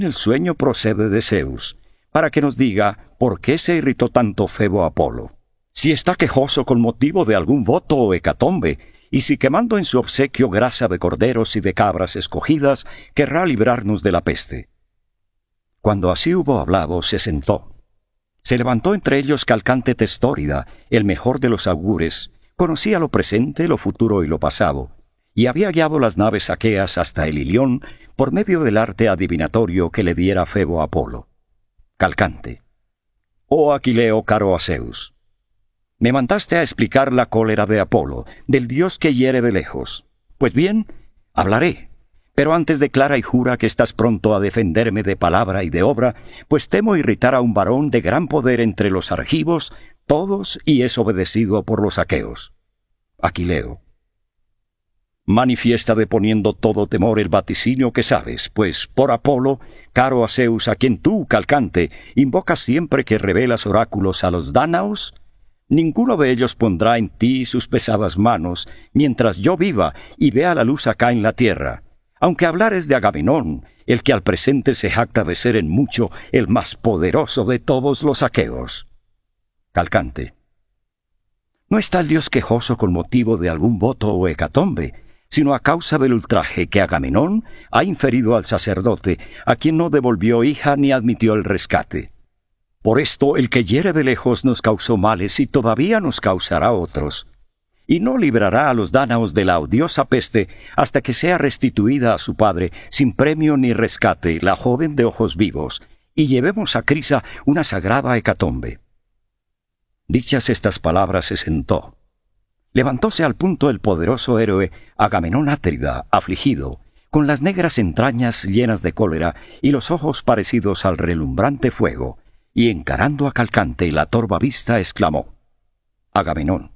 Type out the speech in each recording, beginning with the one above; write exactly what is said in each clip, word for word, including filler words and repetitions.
El sueño procede de Zeus, para que nos diga por qué se irritó tanto Febo Apolo. Si está quejoso con motivo de algún voto o hecatombe, y si quemando en su obsequio grasa de corderos y de cabras escogidas, querrá librarnos de la peste. Cuando así hubo hablado, se sentó. Se levantó entre ellos Calcante Testórida, el mejor de los augures, conocía lo presente, lo futuro y lo pasado, y había guiado las naves aqueas hasta el Ilión por medio del arte adivinatorio que le diera Febo Apolo. Calcante: Oh Aquileo caro a Zeus, me mandaste a explicar la cólera de Apolo, del dios que hiere de lejos. Pues bien, hablaré, pero antes declara y jura que estás pronto a defenderme de palabra y de obra, pues temo irritar a un varón de gran poder entre los argivos, todos, y es obedecido por los aqueos. Aquileo: Manifiesta deponiendo todo temor el vaticinio que sabes, pues por Apolo, caro a Zeus, a quien tú, Calcante, invocas siempre que revelas oráculos a los dánaos, ninguno de ellos pondrá en ti sus pesadas manos, mientras yo viva y vea la luz acá en la tierra, aunque hablares de Agamenón, el que al presente se jacta de ser en mucho el más poderoso de todos los aqueos. Calcante: No está el dios quejoso con motivo de algún voto o hecatombe, sino a causa del ultraje que Agamenón ha inferido al sacerdote, a quien no devolvió hija ni admitió el rescate. Por esto el que hiere de lejos nos causó males y todavía nos causará otros, y no librará a los dánaos de la odiosa peste hasta que sea restituida a su padre sin premio ni rescate la joven de ojos vivos, y llevemos a Crisa una sagrada hecatombe. Dichas estas palabras se sentó. Levantóse al punto el poderoso héroe Agamenón Átrida, afligido, con las negras entrañas llenas de cólera y los ojos parecidos al relumbrante fuego, y encarando a Calcante la torva vista exclamó: Agamenón,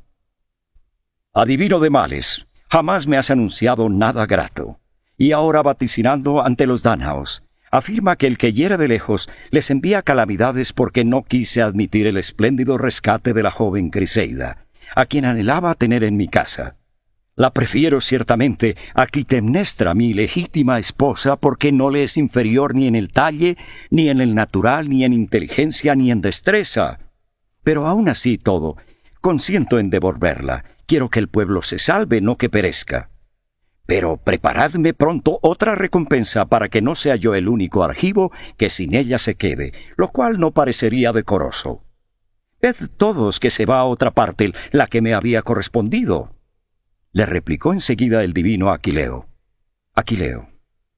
adivino de males, jamás me has anunciado nada grato, y ahora vaticinando ante los dánaos, afirma que el que hiere de lejos les envía calamidades porque no quise admitir el espléndido rescate de la joven Criseida, a quien anhelaba tener en mi casa. La prefiero ciertamente a Clitemnestra, mi legítima esposa, porque no le es inferior ni en el talle, ni en el natural, ni en inteligencia, ni en destreza. Pero aún así todo, consiento en devolverla. Quiero que el pueblo se salve, no que perezca. Pero preparadme pronto otra recompensa para que no sea yo el único argivo que sin ella se quede, lo cual no parecería decoroso. Ved todos que se va a otra parte la que me había correspondido. Le replicó enseguida el divino Aquileo. Aquileo: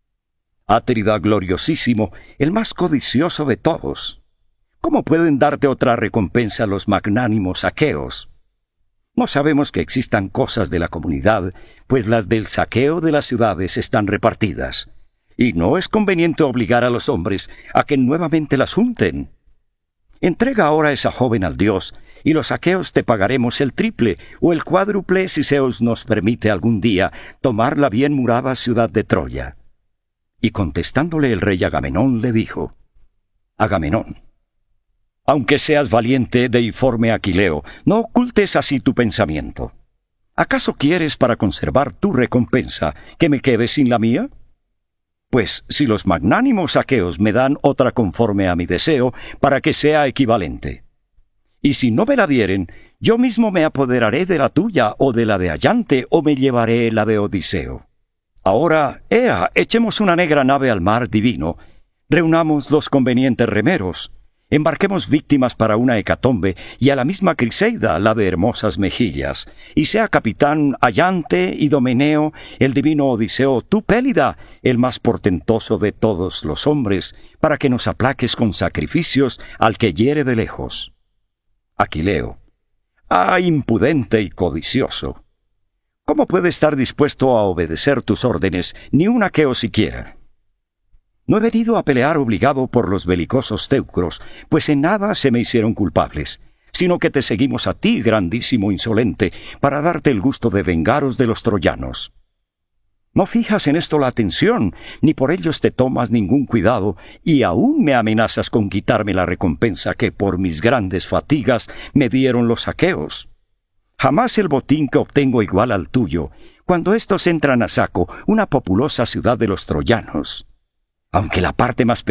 Átrida gloriosísimo, el más codicioso de todos. ¿Cómo pueden darte otra recompensa los magnánimos aqueos? No sabemos que existan cosas de la comunidad, pues las del saqueo de las ciudades están repartidas, y no es conveniente obligar a los hombres a que nuevamente las junten. Entrega ahora esa joven al dios, y los aqueos te pagaremos el triple o el cuádruple si Zeus nos permite algún día tomar la bien murada ciudad de Troya. Y contestándole el rey Agamenón le dijo: Agamenón, aunque seas valiente, deiforme Aquileo, no ocultes así tu pensamiento. ¿Acaso quieres, para conservar tu recompensa, que me quede sin la mía? Pues si los magnánimos aqueos me dan otra conforme a mi deseo, para que sea equivalente. Y si no me la dieren, yo mismo me apoderaré de la tuya o de la de Allante, o me llevaré la de Odiseo. Ahora, ea, echemos una negra nave al mar divino, reunamos los convenientes remeros, embarquemos víctimas para una hecatombe, y a la misma Criseida, la de hermosas mejillas, y sea capitán Allante, Idomeneo, el divino Odiseo, tú Pélida, el más portentoso de todos los hombres, para que nos aplaques con sacrificios al que hiere de lejos. Aquileo: ¡Ah, impudente y codicioso! ¿Cómo puede estar dispuesto a obedecer tus órdenes ni un aqueo siquiera? No he venido a pelear obligado por los belicosos teucros, pues en nada se me hicieron culpables, sino que te seguimos a ti, grandísimo insolente, para darte el gusto de vengaros de los troyanos. No fijas en esto la atención, ni por ellos te tomas ningún cuidado, y aún me amenazas con quitarme la recompensa que por mis grandes fatigas me dieron los aqueos. Jamás el botín que obtengo igual al tuyo, cuando éstos entran a saco una populosa ciudad de los troyanos. Aunque la parte más